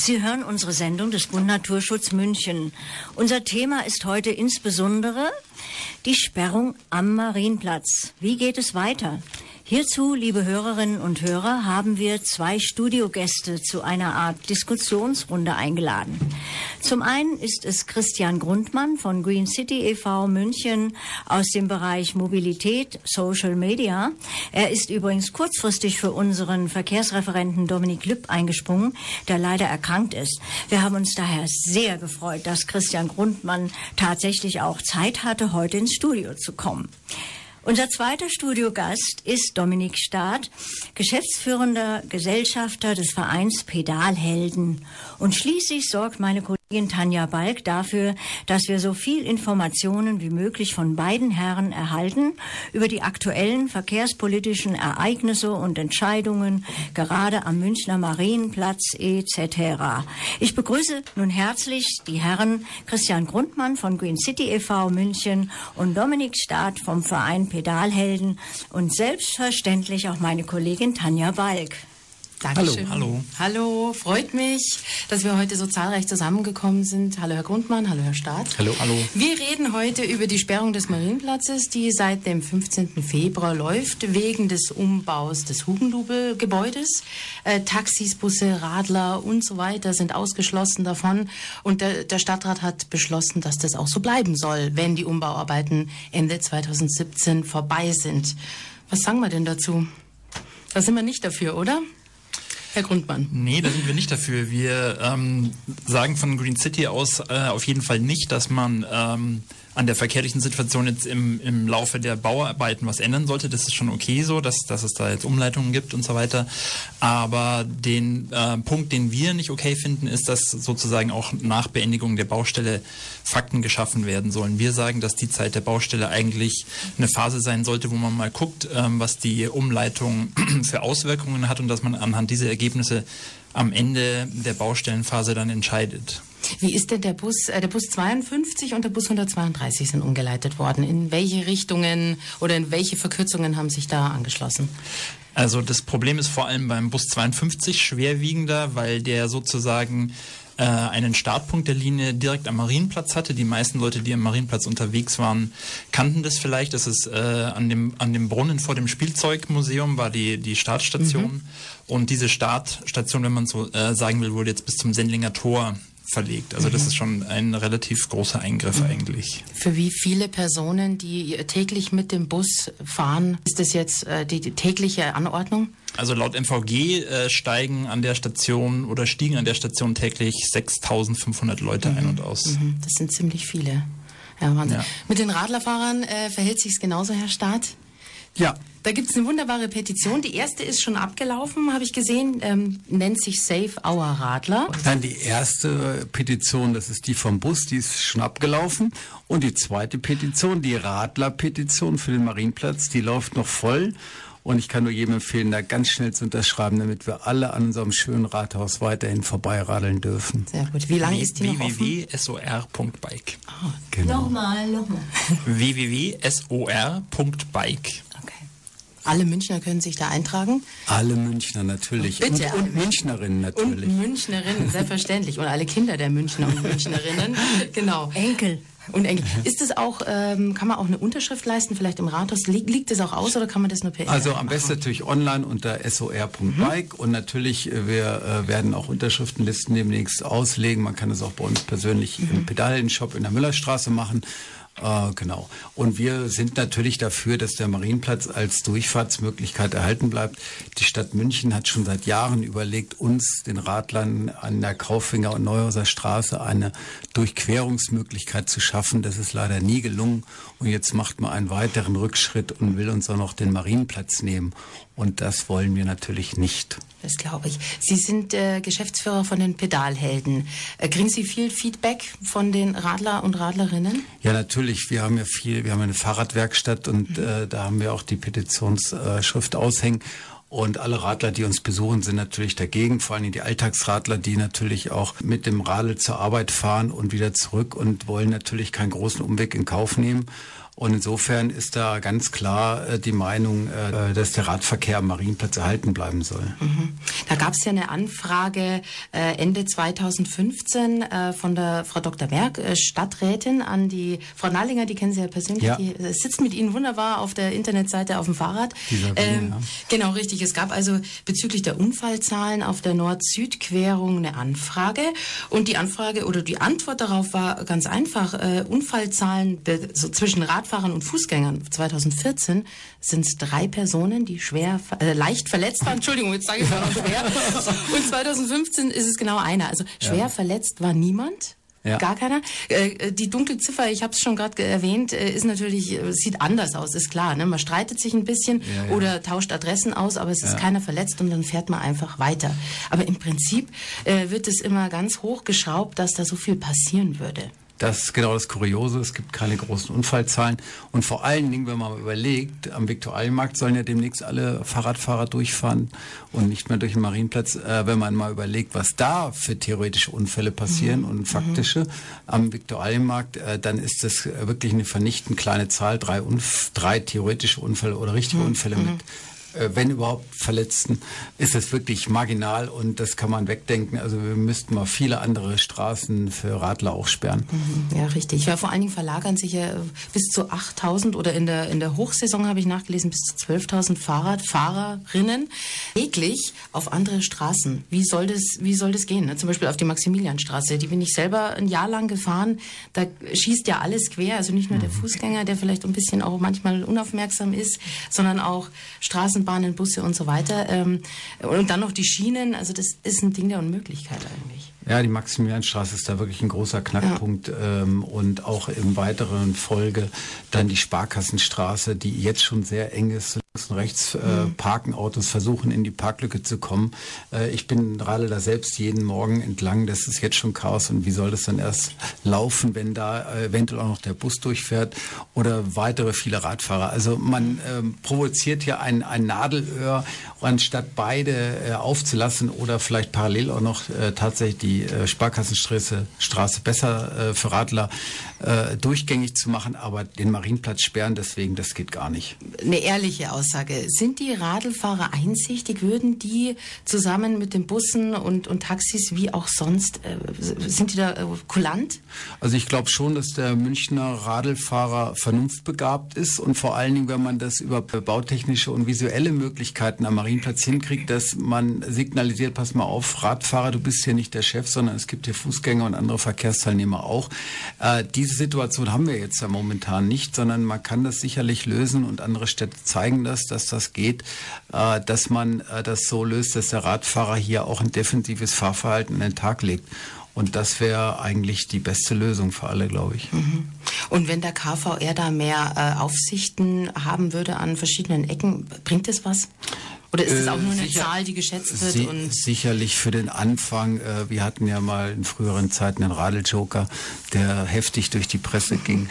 Sie hören unsere Sendung des Bund Naturschutz München. Unser Thema ist heute insbesondere die Sperrung am Marienplatz. Wie geht es weiter? Hierzu, liebe Hörerinnen und Hörer, haben wir 2 Studiogäste zu einer Art Diskussionsrunde eingeladen. Zum einen ist es Christian Grundmann von Green City e.V. München aus dem Bereich Mobilität, Social Media. Er ist übrigens kurzfristig für unseren Verkehrsreferenten Dominik Lüpp eingesprungen, der leider erkrankt ist. Wir haben uns daher sehr gefreut, dass Christian Grundmann tatsächlich auch Zeit hatte, heute ins Studio zu kommen. Unser zweiter Studiogast ist Dominik Staat, geschäftsführender Gesellschafter des Vereins Pedalhelden. Und schließlich sorgt meine Kollegin Tanja Balk dafür, dass wir so viel Informationen wie möglich von beiden Herren erhalten über die aktuellen verkehrspolitischen Ereignisse und Entscheidungen, gerade am Münchner Marienplatz etc. Ich begrüße nun herzlich die Herren Christian Grundmann von Green City e.V. München und Dominik Staat vom Verein Pedalhelden und selbstverständlich auch meine Kollegin Tanja Balk. Dankeschön. Hallo. Hallo, freut mich, dass wir heute so zahlreich zusammengekommen sind. Hallo Herr Grundmann, hallo Herr Staat. Hallo. Wir reden heute über die Sperrung des Marienplatzes, die seit dem 15. Februar läuft, wegen des Umbaus des Hugendubel-Gebäudes. Taxis, Busse, Radler und so weiter sind ausgeschlossen davon. Und der Stadtrat hat beschlossen, dass das auch so bleiben soll, wenn die Umbauarbeiten Ende 2017 vorbei sind. Was sagen wir denn dazu? Da sind wir nicht dafür, oder? Herr Grundmann. Nee, da sind wir nicht dafür. Wir sagen von Green City aus auf jeden Fall nicht, dass man an der verkehrlichen Situation jetzt im Laufe der Bauarbeiten was ändern sollte. Das ist schon okay so, dass es da jetzt Umleitungen gibt und so weiter. Aber den Punkt, den wir nicht okay finden, ist, dass sozusagen auch nach Beendigung der Baustelle Fakten geschaffen werden sollen. Wir sagen, dass die Zeit der Baustelle eigentlich eine Phase sein sollte, wo man mal guckt, was die Umleitung für Auswirkungen hat und dass man anhand dieser Ergebnisse am Ende der Baustellenphase dann entscheidet. Wie ist denn der Bus 52 und der Bus 132 sind umgeleitet worden? In welche Richtungen oder in welche Verkürzungen haben sich da angeschlossen? Also das Problem ist vor allem beim Bus 52 schwerwiegender, weil der sozusagen einen Startpunkt der Linie direkt am Marienplatz hatte. Die meisten Leute, die am Marienplatz unterwegs waren, kannten das vielleicht. Das ist an dem Brunnen vor dem Spielzeugmuseum war die Startstation. Und diese Startstation, wenn man so sagen will, wurde jetzt bis zum Sendlinger Tor verlegt. Also das ist schon ein relativ großer Eingriff eigentlich. Für wie viele Personen, die täglich mit dem Bus fahren, ist das jetzt die tägliche Anordnung? Also laut MVG stiegen an der Station täglich 6.500 Leute ein und aus. Das sind ziemlich viele. Ja, Wahnsinn. Ja. Mit den Radlerfahrern verhält sich es genauso, Herr Staat? Ja. Da gibt es eine wunderbare Petition. Die erste ist schon abgelaufen, habe ich gesehen, nennt sich Save Our Radler. Dann die erste Petition, das ist die vom Bus, die ist schon abgelaufen. Und die zweite Petition, die Radler-Petition für den Marienplatz, die läuft noch voll. Und ich kann nur jedem empfehlen, da ganz schnell zu unterschreiben, damit wir alle an unserem schönen Rathaus weiterhin vorbeiradeln dürfen. Sehr gut. Wie lange ist die noch offen? www.sor.bike. Oh, Genau. Nochmal. www.sor.bike. okay. Alle Münchner können sich da eintragen? Alle Münchner natürlich. Bitte. Und Münchnerinnen natürlich. Und Münchnerinnen, selbstverständlich. Und alle Kinder der Münchner und Münchnerinnen. Genau. Enkel. Und Enkel. Ist es auch, kann man auch eine Unterschrift leisten, vielleicht im Rathaus? Liegt es auch aus oder kann man das nur per Also Internet am besten machen? natürlich online unter sor.bike und natürlich, wir werden auch Unterschriftenlisten demnächst auslegen. Man kann es auch bei uns persönlich im Pedalen-Shop in der Müllerstraße machen. Genau. Und wir sind natürlich dafür, dass der Marienplatz als Durchfahrtsmöglichkeit erhalten bleibt. Die Stadt München hat schon seit Jahren überlegt, uns, den Radlern an der Kauffinger- und Neuhauser Straße eine Durchquerungsmöglichkeit zu schaffen. Das ist leider nie gelungen. Und jetzt macht man einen weiteren Rückschritt und will uns auch noch den Marienplatz nehmen. Und das wollen wir natürlich nicht. Das glaube ich. Sie sind Geschäftsführer von den Pedalhelden. Kriegen Sie viel Feedback von den Radler und Radlerinnen? Ja, natürlich. Wir haben eine Fahrradwerkstatt und da haben wir auch die Petitionsschrift aushängen. Und alle Radler, die uns besuchen, sind natürlich dagegen. Vor allem die Alltagsradler, die natürlich auch mit dem Radl zur Arbeit fahren und wieder zurück und wollen natürlich keinen großen Umweg in Kauf nehmen. Und insofern ist da ganz klar die Meinung, dass der Radverkehr am Marienplatz erhalten bleiben soll. Da gab es ja eine Anfrage Ende 2015 von der Frau Dr. Merck, Stadträtin, an die Frau Nahlinger, die kennen Sie ja persönlich, Ja. die sitzt mit Ihnen wunderbar auf der Internetseite auf dem Fahrrad. Ja. Genau, richtig. Es gab also bezüglich der Unfallzahlen auf der Nord-Süd-Querung eine Anfrage und die Anfrage oder die Antwort darauf war ganz einfach. Unfallzahlen so zwischen Radfahrern und Fußgängern 2014 sind es 3 Personen, die leicht verletzt waren. Entschuldigung, jetzt sage ich mal noch schwer. Und 2015 ist es genau einer. Also schwer verletzt war niemand. Ja. Gar keiner. Die dunkle Ziffer, ich habe es schon gerade erwähnt, ist natürlich, sieht anders aus, ist klar. Ne? Man streitet sich ein bisschen oder tauscht Adressen aus, aber es ist keiner verletzt und dann fährt man einfach weiter. Aber im Prinzip wird es immer ganz hochgeschraubt, dass da so viel passieren würde. Das ist genau das Kuriose. Es gibt keine großen Unfallzahlen. Und vor allen Dingen, wenn man mal überlegt, am Viktualienmarkt sollen ja demnächst alle Fahrradfahrer durchfahren und nicht mehr durch den Marienplatz. Wenn man mal überlegt, was da für theoretische Unfälle passieren und faktische am Viktualienmarkt, dann ist das wirklich eine vernichtend kleine Zahl. 3 theoretische Unfälle oder richtige Unfälle mit, wenn überhaupt, Verletzten, ist es wirklich marginal und das kann man wegdenken. Also wir müssten mal viele andere Straßen für Radler auch sperren. Ja, richtig. Ja, vor allen Dingen verlagern sich ja bis zu 8.000 oder in der Hochsaison habe ich nachgelesen, bis zu 12.000 Fahrradfahrerinnen täglich auf andere Straßen. Wie soll das gehen? Ne? Zum Beispiel auf die Maximilianstraße. Die bin ich selber ein Jahr lang gefahren. Da schießt ja alles quer. Also nicht nur der Fußgänger, der vielleicht ein bisschen auch manchmal unaufmerksam ist, sondern auch Straßenbahnen, Busse und so weiter. Und dann noch die Schienen. Also das ist ein Ding der Unmöglichkeit eigentlich. Ja, die Maximilianstraße ist da wirklich ein großer Knackpunkt und auch im weiteren Folge dann die Sparkassenstraße, die jetzt schon sehr eng ist. Links und rechts parken Autos, versuchen in die Parklücke zu kommen. Ich radel da selbst jeden Morgen entlang, das ist jetzt schon Chaos und wie soll das dann erst laufen, wenn da eventuell auch noch der Bus durchfährt oder weitere viele Radfahrer. Also man provoziert ja ein Nadelöhr, anstatt beide aufzulassen oder vielleicht parallel auch noch tatsächlich die Sparkassenstraße besser für Radler durchgängig zu machen, aber den Marienplatz sperren, deswegen, das geht gar nicht. Eine ehrliche Aussage. Sind die Radlfahrer einsichtig? Würden die zusammen mit den Bussen und Taxis wie auch sonst, sind die da kulant? Also ich glaube schon, dass der Münchner Radlfahrer vernunftbegabt ist und vor allen Dingen, wenn man das über bautechnische und visuelle Möglichkeiten am Marienplatz hinkriegt, dass man signalisiert, pass mal auf, Radfahrer, du bist hier nicht der Chef, sondern es gibt hier Fußgänger und andere Verkehrsteilnehmer auch. Diese Situation haben wir jetzt ja momentan nicht, sondern man kann das sicherlich lösen und andere Städte zeigen das, dass das geht, dass man das so löst, dass der Radfahrer hier auch ein defensives Fahrverhalten an den Tag legt. Und das wäre eigentlich die beste Lösung für alle, glaube ich. Und wenn der KVR da mehr Aufsichten haben würde an verschiedenen Ecken, bringt das was? Oder ist es auch nur eine Zahl, die geschätzt wird? Sicherlich für den Anfang. Wir hatten ja mal in früheren Zeiten einen Radeljoker, der heftig durch die Presse ging.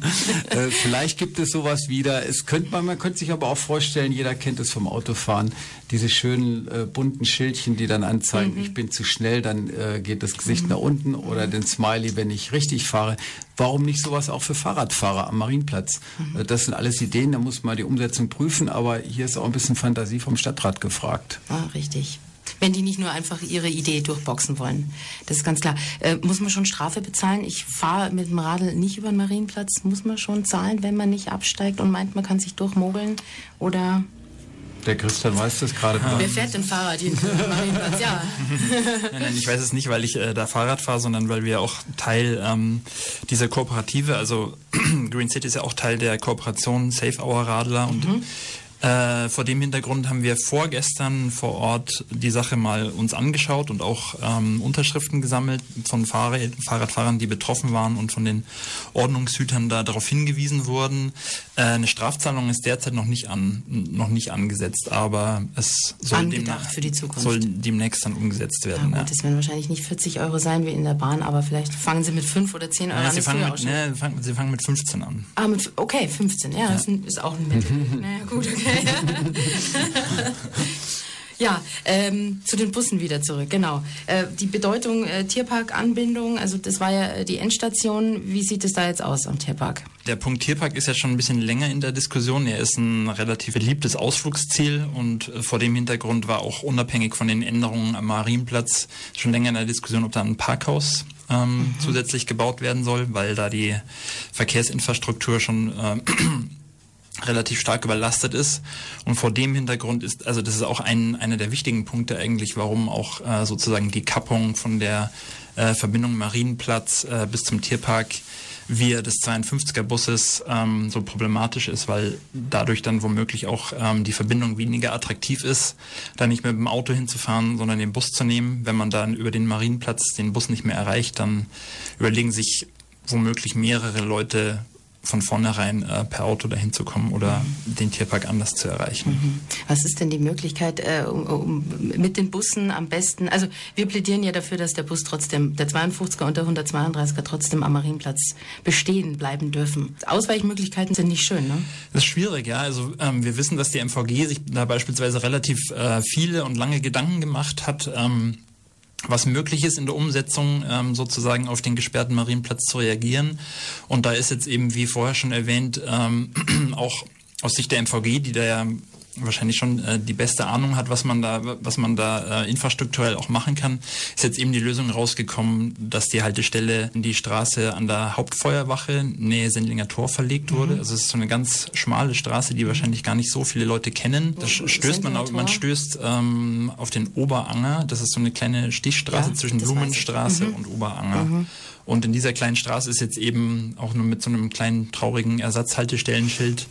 Vielleicht gibt es sowas wieder. Man könnte sich aber auch vorstellen, jeder kennt es vom Autofahren, diese schönen bunten Schildchen, die dann anzeigen, ich bin zu schnell, dann geht das Gesicht nach unten oder den Smiley, wenn ich richtig fahre. Warum nicht sowas auch für Fahrradfahrer am Marienplatz? Das sind alles Ideen, da muss man die Umsetzung prüfen, aber hier ist auch ein bisschen Fantasie vom Stadtrat gefragt. Ah, richtig. Wenn die nicht nur einfach ihre Idee durchboxen wollen. Das ist ganz klar. Muss man schon Strafe bezahlen? Ich fahre mit dem Radl nicht über den Marienplatz. Muss man schon zahlen, wenn man nicht absteigt und meint, man kann sich durchmogeln? Oder... Der Christian weiß das gerade. Wer fährt denn Fahrrad in den Marienplatz? Ja. Nein, ich weiß es nicht, weil ich da Fahrrad fahre, sondern weil wir auch Teil dieser Kooperative, also Green City ist ja auch Teil der Kooperation Safe Hour Radler und vor dem Hintergrund haben wir vorgestern vor Ort die Sache mal uns angeschaut und auch Unterschriften gesammelt von Fahrradfahrern, die betroffen waren und von den Ordnungshütern da darauf hingewiesen wurden. Eine Strafzahlung ist derzeit noch nicht angesetzt, aber es soll demnächst dann umgesetzt werden. Ja, gut, das werden wahrscheinlich nicht 40 € sein wie in der Bahn, aber vielleicht fangen Sie mit 5 oder 10 Euro an. Sie fangen mit 15 an. Okay, 15, ja. Das ist auch ein Mittel. Naja, gut, okay. Ja, zu den Bussen wieder zurück, genau. Die Bedeutung Tierpark-Anbindung, also das war ja die Endstation. Wie sieht es da jetzt aus am Tierpark? Der Punkt Tierpark ist ja schon ein bisschen länger in der Diskussion. Er ist ein relativ beliebtes Ausflugsziel und vor dem Hintergrund war auch unabhängig von den Änderungen am Marienplatz schon länger in der Diskussion, ob da ein Parkhaus zusätzlich gebaut werden soll, weil da die Verkehrsinfrastruktur schon relativ stark überlastet ist. Und vor dem Hintergrund ist, also das ist auch einer der wichtigen Punkte eigentlich, warum auch sozusagen die Kappung von der Verbindung Marienplatz bis zum Tierpark via des 52er-Busses so problematisch ist, weil dadurch dann womöglich auch die Verbindung weniger attraktiv ist, da nicht mit dem Auto hinzufahren, sondern den Bus zu nehmen. Wenn man dann über den Marienplatz den Bus nicht mehr erreicht, dann überlegen sich womöglich mehrere Leute von vornherein per Auto dahin zu kommen oder den Tierpark anders zu erreichen. Was ist denn die Möglichkeit, mit den Bussen am besten, also wir plädieren ja dafür, dass der Bus trotzdem, der 52er und der 132er trotzdem am Marienplatz bestehen bleiben dürfen. Ausweichmöglichkeiten sind nicht schön, ne? Das ist schwierig, ja. Also wir wissen, dass die MVG sich da beispielsweise relativ viele und lange Gedanken gemacht hat, was möglich ist in der Umsetzung, sozusagen auf den gesperrten Marienplatz zu reagieren. Und da ist jetzt eben, wie vorher schon erwähnt, auch aus Sicht der MVG, die da ja wahrscheinlich schon die beste Ahnung hat, was man da infrastrukturell auch machen kann, ist jetzt eben die Lösung rausgekommen, dass die Haltestelle in die Straße an der Hauptfeuerwache Nähe Sendlinger Tor verlegt wurde. Also es ist so eine ganz schmale Straße, die wahrscheinlich gar nicht so viele Leute kennen. Da stößt man stößt auf den Oberanger. Das ist so eine kleine Stichstraße zwischen Blumenstraße und Oberanger. Und in dieser kleinen Straße ist jetzt eben auch nur mit so einem kleinen traurigen Ersatzhaltestellenschild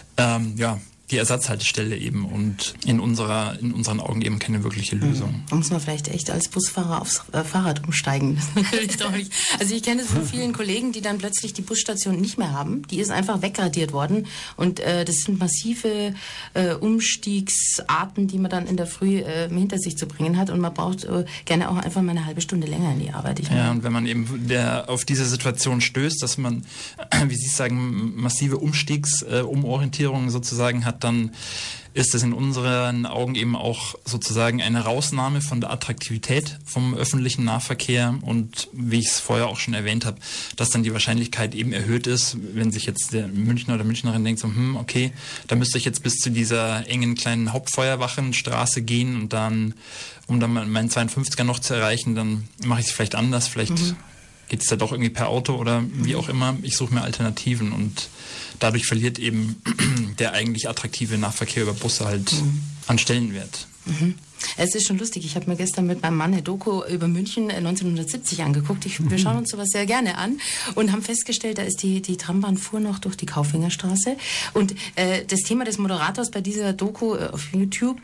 die Ersatzhaltestelle eben und in unseren Augen eben keine wirkliche Lösung. Da muss man vielleicht echt als Busfahrer aufs Fahrrad umsteigen. Das ist natürlich traurig. Also ich kenne es von vielen Kollegen, die dann plötzlich die Busstation nicht mehr haben. Die ist einfach wegradiert worden und das sind massive Umstiegsarten, die man dann in der Früh hinter sich zu bringen hat und man braucht gerne auch einfach mal eine halbe Stunde länger in die Arbeit. Und wenn man eben auf diese Situation stößt, dass man, wie Sie sagen, massive Umorientierungen sozusagen hat, dann ist es in unseren Augen eben auch sozusagen eine Rausnahme von der Attraktivität vom öffentlichen Nahverkehr und wie ich es vorher auch schon erwähnt habe, dass dann die Wahrscheinlichkeit eben erhöht ist, wenn sich jetzt der Münchner oder Münchnerin denkt so, okay, da müsste ich jetzt bis zu dieser engen kleinen Hauptfeuerwachenstraße gehen und dann, um dann meinen 52er noch zu erreichen, dann mache ich es vielleicht anders, vielleicht geht es da doch irgendwie per Auto oder wie auch immer. Ich suche mir Alternativen und dadurch verliert eben der eigentlich attraktive Nahverkehr über Busse halt an Stellenwert. Es ist schon lustig. Ich habe mir gestern mit meinem Mann eine Doku über München 1970 angeguckt. Wir schauen uns sowas sehr gerne an und haben festgestellt, da ist die Trambahn fuhr noch durch die Kaufingerstraße. Und das Thema des Moderators bei dieser Doku auf YouTube,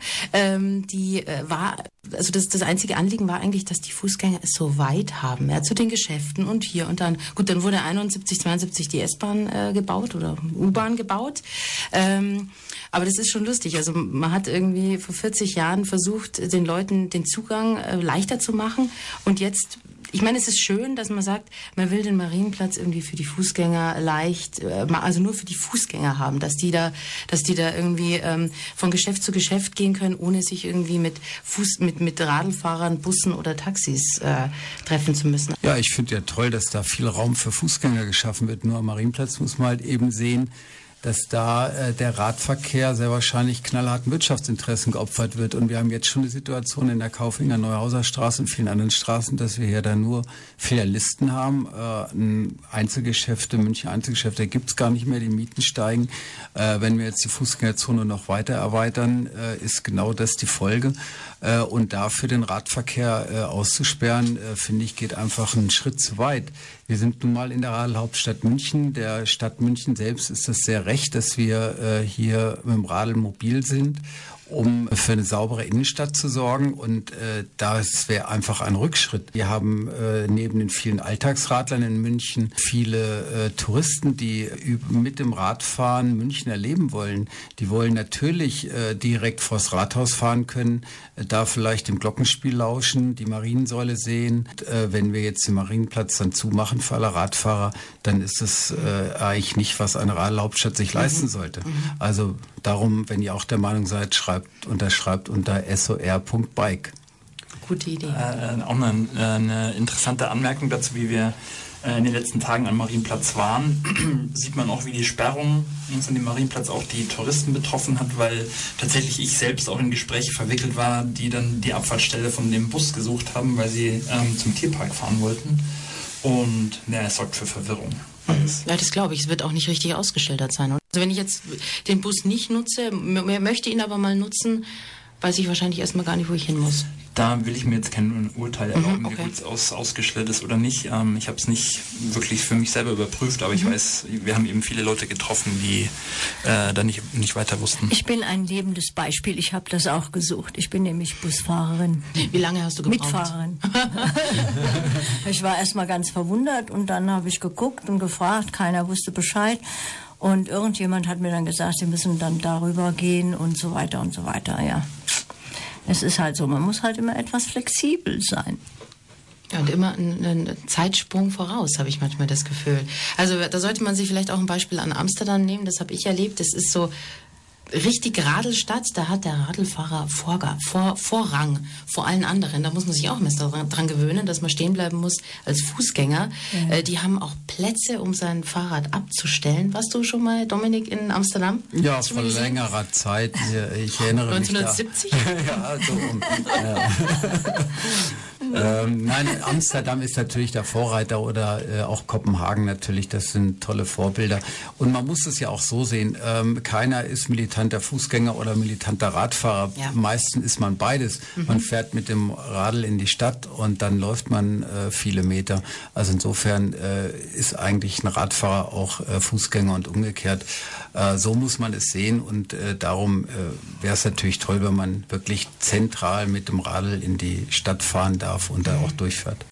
also das einzige Anliegen war eigentlich, dass die Fußgänger es so weit haben, zu den Geschäften und hier und dann. Gut, dann wurde 71, 72 die S-Bahn gebaut oder U-Bahn gebaut. Aber das ist schon lustig. Also man hat irgendwie vor 40 Jahren versucht, den Leuten den Zugang leichter zu machen. Und jetzt, ich meine, es ist schön, dass man sagt, man will den Marienplatz irgendwie für die Fußgänger leicht, also nur für die Fußgänger haben, dass die da irgendwie von Geschäft zu Geschäft gehen können, ohne sich irgendwie mit Radlfahrern, Bussen oder Taxis treffen zu müssen. Ja, ich finde ja toll, dass da viel Raum für Fußgänger geschaffen wird. Nur am Marienplatz muss man halt eben sehen, dass da der Radverkehr sehr wahrscheinlich knallharten Wirtschaftsinteressen geopfert wird. Und wir haben jetzt schon die Situation in der Kaufinger Neuhauser Straße und vielen anderen Straßen, dass wir hier da nur Filialisten haben. Einzelgeschäfte, München Einzelgeschäfte gibt es gar nicht mehr, die Mieten steigen. Wenn wir jetzt die Fußgängerzone noch weiter erweitern, ist genau das die Folge. Und dafür den Radverkehr auszusperren, finde ich, geht einfach einen Schritt zu weit. Wir sind nun mal in der Radelhauptstadt München. Der Stadt München selbst ist das sehr recht, dass wir hier mit dem Radl mobil sind, um für eine saubere Innenstadt zu sorgen. Und das wäre einfach ein Rückschritt. Wir haben neben den vielen Alltagsradlern in München viele Touristen, die mit dem Radfahren München erleben wollen. Die wollen natürlich direkt vors Rathaus fahren können, da vielleicht dem Glockenspiel lauschen, die Mariensäule sehen. Wenn wir jetzt den Marienplatz dann zumachen für alle Radfahrer, dann ist das eigentlich nicht, was eine Radelhauptstadt sich leisten sollte. Also darum, wenn ihr auch der Meinung seid, schreibt unterschreibt unter sor.bike. Gute Idee. Auch eine interessante Anmerkung dazu, wie wir in den letzten Tagen am Marienplatz waren, sieht man auch, wie die Sperrung uns an dem Marienplatz auch die Touristen betroffen hat, weil tatsächlich ich selbst auch in Gespräche verwickelt war, die dann die Abfahrtsstelle von dem Bus gesucht haben, weil sie zum Tierpark fahren wollten. Und es sorgt für Verwirrung. Ja, das glaube ich. Es wird auch nicht richtig ausgeschildert sein. Also wenn ich jetzt den Bus nicht nutze, möchte ihn aber mal nutzen, weiß ich wahrscheinlich erstmal gar nicht, wo ich hin muss. Da will ich mir jetzt kein Urteil erlauben, okay. wie gut es ausgeschildert ist oder nicht. Ich habe es nicht wirklich für mich selber überprüft, aber ich weiß, wir haben eben viele Leute getroffen, die da nicht weiter wussten. Ich bin ein lebendes Beispiel. Ich habe das auch gesucht. Ich bin nämlich Busfahrerin. Wie lange hast du gebraucht? Mitfahrerin. Ich war erstmal ganz verwundert und dann habe ich geguckt und gefragt. Keiner wusste Bescheid. Und irgendjemand hat mir dann gesagt, sie müssen dann darüber gehen und so weiter und so weiter, ja. Es ist halt so, man muss halt immer etwas flexibel sein. Ja, und immer einen Zeitsprung voraus, habe ich manchmal das Gefühl. Also da sollte man sich vielleicht auch ein Beispiel an Amsterdam nehmen, das habe ich erlebt. Das ist so richtig Radelstadt, da hat der Radlfahrer Vorrang vor allen anderen. Da muss man sich auch mehr dran gewöhnen, dass man stehen bleiben muss als Fußgänger. Ja. Die haben auch Plätze, um sein Fahrrad abzustellen. Warst du schon mal, Dominik, in Amsterdam? Ja, vor längerer Zeit. Ich erinnere 1970? mich da. Ja, so. Nein, Amsterdam ist natürlich der Vorreiter oder auch Kopenhagen natürlich. Das sind tolle Vorbilder. Und man muss es ja auch so sehen, keiner ist militanter Fußgänger oder militanter Radfahrer. Ja. Meistens ist man beides. Man fährt mit dem Radl in die Stadt und dann läuft man viele Meter. Also insofern ist eigentlich ein Radfahrer auch Fußgänger und umgekehrt. So muss man es sehen und darum wäre es natürlich toll, wenn man wirklich zentral mit dem Radl in die Stadt fahren darf und da auch durchfährt.